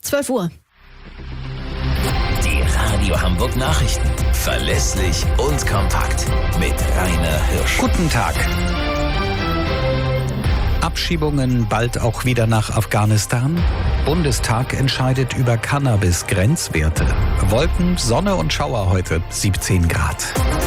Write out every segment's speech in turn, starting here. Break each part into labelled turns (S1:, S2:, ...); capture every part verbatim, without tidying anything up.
S1: zwölf Uhr.
S2: Die Radio Hamburg Nachrichten. Verlässlich und kompakt. Mit Rainer Hirsch.
S3: Guten Tag. Abschiebungen bald auch wieder nach Afghanistan. Bundestag entscheidet über Cannabis-Grenzwerte. Wolken, Sonne und Schauer heute, siebzehn Grad.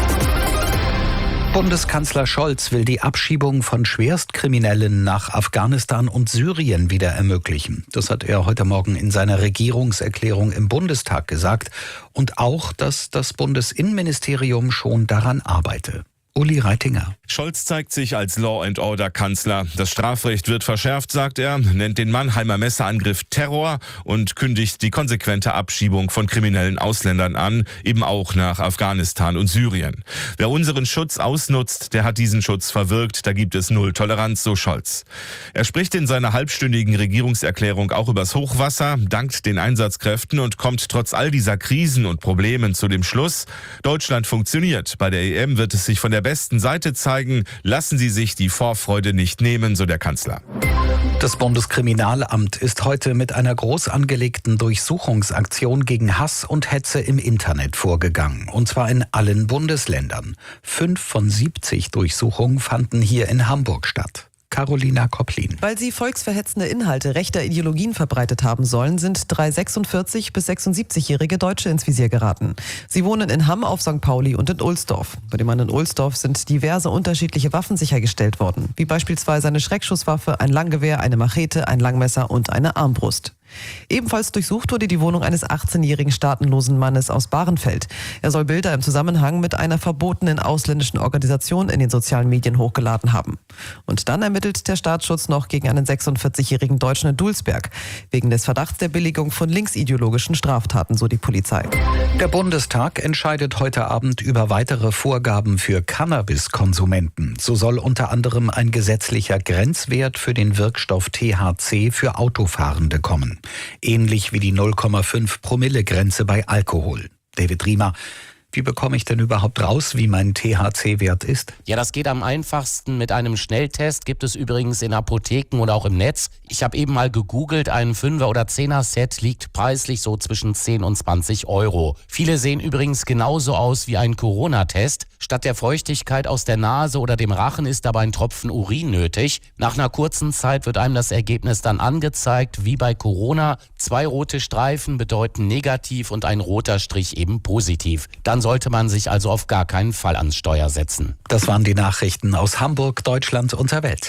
S3: Bundeskanzler Scholz will die Abschiebung von Schwerstkriminellen nach Afghanistan und Syrien wieder ermöglichen. Das hat er heute Morgen in seiner Regierungserklärung im Bundestag gesagt. Und auch, dass das Bundesinnenministerium schon daran arbeite. Uli Reitinger.
S4: Scholz zeigt sich als Law-and-Order-Kanzler. Das Strafrecht wird verschärft, sagt er, nennt den Mannheimer Messerangriff Terror und kündigt die konsequente Abschiebung von kriminellen Ausländern an, eben auch nach Afghanistan und Syrien. Wer unseren Schutz ausnutzt, der hat diesen Schutz verwirkt. Da gibt es Null Toleranz, so Scholz. Er spricht in seiner halbstündigen Regierungserklärung auch übers Hochwasser, dankt den Einsatzkräften und kommt trotz all dieser Krisen und Problemen zu dem Schluss: Deutschland funktioniert. Bei der E M wird es sich von der besten Seite zeigen. Lassen Sie sich die Vorfreude nicht nehmen, so der Kanzler.
S3: Das Bundeskriminalamt ist heute mit einer groß angelegten Durchsuchungsaktion gegen Hass und Hetze im Internet vorgegangen. Und zwar in allen Bundesländern. Fünf von siebzig Durchsuchungen fanden hier in Hamburg statt. Carolina Kopplin.
S5: Weil sie volksverhetzende Inhalte rechter Ideologien verbreitet haben sollen, sind drei sechsundvierzig- bis sechsundsiebzigjährige Deutsche ins Visier geraten. Sie wohnen in Hamm auf Sankt Pauli und in Ohlsdorf. Bei dem Mann in Ohlsdorf sind diverse unterschiedliche Waffen sichergestellt worden, wie beispielsweise eine Schreckschusswaffe, ein Langgewehr, eine Machete, ein Langmesser und eine Armbrust. Ebenfalls durchsucht wurde die Wohnung eines achtzehnjährigen staatenlosen Mannes aus Bahrenfeld. Er soll Bilder im Zusammenhang mit einer verbotenen ausländischen Organisation in den sozialen Medien hochgeladen haben. Und dann ermittelt der Staatsschutz noch gegen einen sechsundvierzigjährigen Deutschen in Dulsberg, wegen des Verdachts der Billigung von linksideologischen Straftaten, so die Polizei.
S3: Der Bundestag entscheidet heute Abend über weitere Vorgaben für Cannabiskonsumenten. So soll unter anderem ein gesetzlicher Grenzwert für den Wirkstoff T H C für Autofahrende kommen. Ähnlich wie die null Komma fünf Promille Grenze bei Alkohol. David Riemer, wie bekomme ich denn überhaupt raus, wie mein T H C-Wert ist?
S6: Ja, das geht am einfachsten mit einem Schnelltest. Gibt es übrigens in Apotheken oder auch im Netz. Ich habe eben mal gegoogelt, ein Fünfer- oder Zehner-Set liegt preislich so zwischen zehn und zwanzig Euro. Viele sehen übrigens genauso aus wie ein Corona-Test. Statt der Feuchtigkeit aus der Nase oder dem Rachen ist dabei ein Tropfen Urin nötig. Nach einer kurzen Zeit wird einem das Ergebnis dann angezeigt, wie bei Corona. Zwei rote Streifen bedeuten negativ und ein roter Strich eben positiv. Dann sollte man sich also auf gar keinen Fall ans Steuer setzen.
S3: Das waren die Nachrichten aus Hamburg, Deutschland und der Welt.